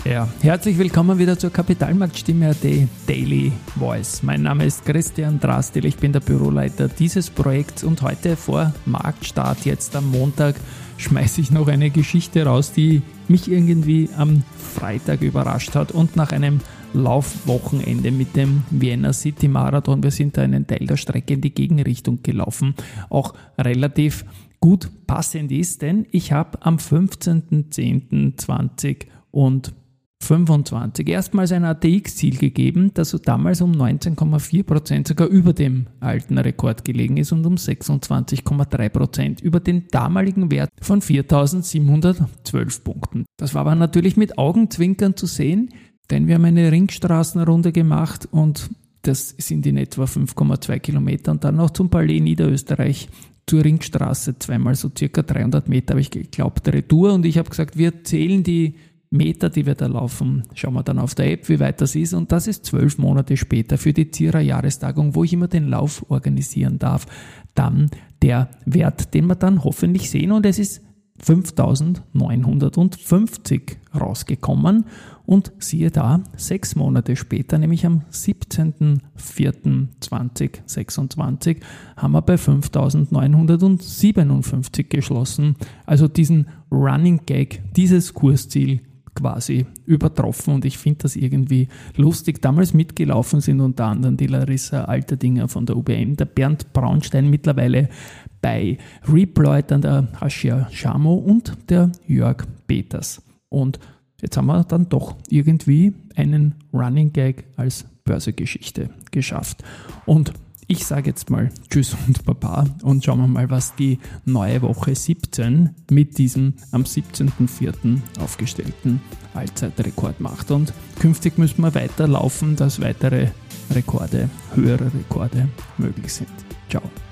Ja, herzlich willkommen wieder zur Kapitalmarktstimme.at Daily Voice. Mein Name ist Christian Drastil, ich bin der Büroleiter dieses Projekts und heute vor Marktstart, jetzt am Montag, schmeiße ich noch eine Geschichte raus, die mich irgendwie am Freitag überrascht hat und nach einem Laufwochenende mit dem Vienna City Marathon, wir sind da einen Teil der Strecke in die Gegenrichtung gelaufen, auch relativ gut passend ist, denn ich habe am 15.10.2025 erstmals ein ATX-Ziel gegeben, das damals um 19,4% sogar über dem alten Rekord gelegen ist und um 26,3% über den damaligen Wert von 4.712 Punkten. Das war aber natürlich mit Augenzwinkern zu sehen, denn wir haben eine Ringstraßenrunde gemacht und das sind in etwa 5,2 Kilometer und dann noch zum Palais Niederösterreich zur Ringstraße, zweimal so circa 300 Meter, habe ich geglaubt, Retour. Und ich habe gesagt, wir zählen die Meter, die wir da laufen, schauen wir dann auf der App, wie weit das ist. Und das ist 12 Monate später für die Zierer-Jahrestagung, wo ich immer den Lauf organisieren darf, dann der Wert, den wir dann hoffentlich sehen. Und es ist 5.950 rausgekommen und siehe da, 6 Monate später, nämlich am 17.04.2026, haben wir bei 5.957 geschlossen, also diesen Running Gag, dieses Kursziel quasi übertroffen und ich finde das irgendwie lustig. Damals mitgelaufen sind unter anderem die Larissa Alterdinger von der UBM, der Bernd Braunstein mittlerweile bei Reploid, an der Haschia Schamo und der Jörg Peters. Und jetzt haben wir dann doch irgendwie einen Running Gag als Börsegeschichte geschafft. Und ich sage jetzt mal Tschüss und Baba und schauen wir mal, was die neue Woche 17 mit diesem am 17.04. aufgestellten Allzeitrekord macht. Und künftig müssen wir weiterlaufen, dass weitere Rekorde, höhere Rekorde möglich sind. Ciao.